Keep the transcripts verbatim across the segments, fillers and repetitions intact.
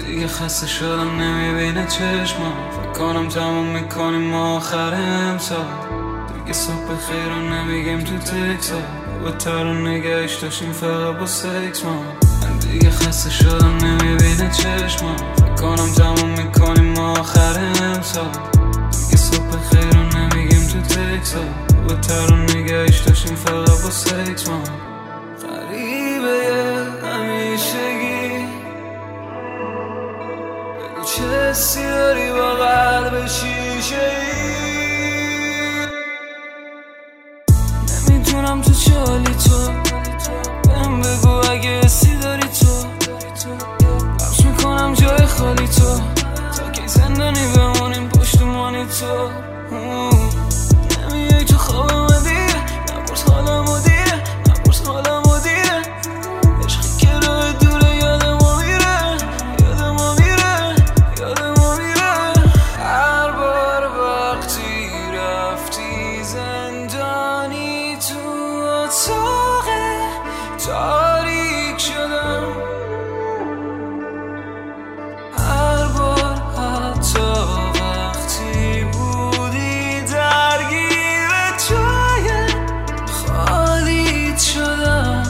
دیگه خسته شدم نمیبینه چشمم. فکر کنم تموم میکنیم ما آخر امسال. دیگه صبح خیر رو نمیگیم تو تکسا، با تر رو نگهش داشتیم فقط با سکس ما. من دیگه خسته شدم نمیبینه چشمم. فکر کنم تموم میکنیم ما آخر امسال. دیگه صبح خیر رو نمیگیم تو تکسا، با تر رو نگهش داشتیم فقط با سکس ما. غریبه همیشگی، بگو چه حسی داری با قلب شیشه ای. نمیدونم تو چه حالی تو، بهم بگو اگه حسی داری تو. بخش میکنم جای خالی تو، تا که زندانی بمونیم پشتمانی تو. نمیای تو خوابم دیر، نپرس حالمو دیر، نپرس حالمو دیر. عشقی که راه دوره یاد ما میره، یاد ما میره، یاد ما میره. هر بار وقتی رفتی زندانی تو اتاق تاریک شدم. هر بار حتی وقتی بودی درگیر جای خالیت شدم.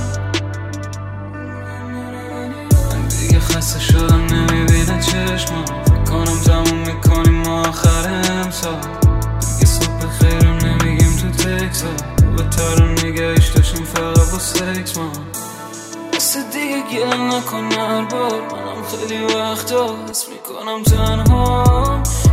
من دیگه خسته شدم نمیبینه چشمم. فکر کنم تموم میکنیم ما آخر امسال. دیگه صبح خیر رو نمیگیم تو تکسا، با تر رو نگهش داشتیم فقط با سکس ما. بسه دیگه گل نکن هر بار، منم خیلی وقتا حس میکنم تنها.